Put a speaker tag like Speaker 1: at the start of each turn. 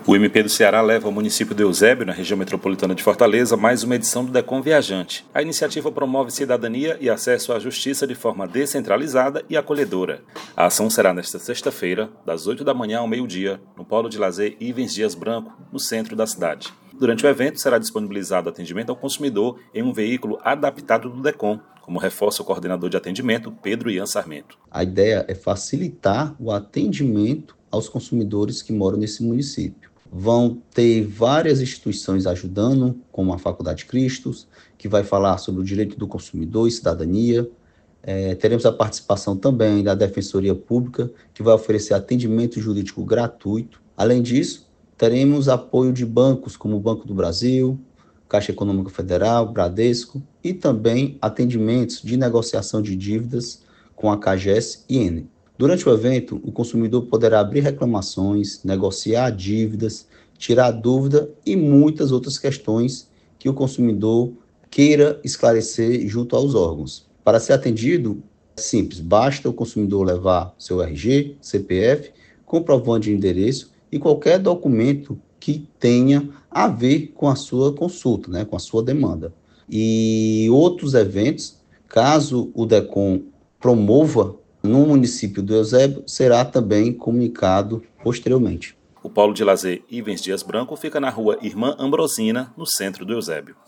Speaker 1: O MP do Ceará leva ao município do Eusébio, na região metropolitana de Fortaleza, mais uma edição do DECOM Viajante. A iniciativa promove cidadania e acesso à justiça de forma descentralizada e acolhedora. A ação será nesta sexta-feira, das 8 da manhã ao meio-dia, no Polo de Lazer Ivens Dias Branco, no centro da cidade. Durante o evento, será disponibilizado atendimento ao consumidor em um veículo adaptado do DECOM, como reforça o coordenador de atendimento, Pedro Ian Sarmento.
Speaker 2: A ideia é facilitar o atendimento aos consumidores que moram nesse município. Vão ter várias instituições ajudando, como a Faculdade Cristos, que vai falar sobre o direito do consumidor e cidadania. Teremos a participação também da Defensoria Pública, que vai oferecer atendimento jurídico gratuito. Além disso, teremos apoio de bancos como o Banco do Brasil, Caixa Econômica Federal, Bradesco e também atendimentos de negociação de dívidas com a CAGES e Enel. Durante o evento, o consumidor poderá abrir reclamações, negociar dívidas, tirar dúvida e muitas outras questões que o consumidor queira esclarecer junto aos órgãos. Para ser atendido, é simples, basta o consumidor levar seu RG, CPF, comprovante de endereço e qualquer documento que tenha a ver com a sua consulta, com a sua demanda. E outros eventos, caso o DECOM promova no município do Eusébio, será também comunicado posteriormente.
Speaker 1: O Polo de Lazer Ivens Dias Branco fica na rua Irmã Ambrosina, no centro do Eusébio.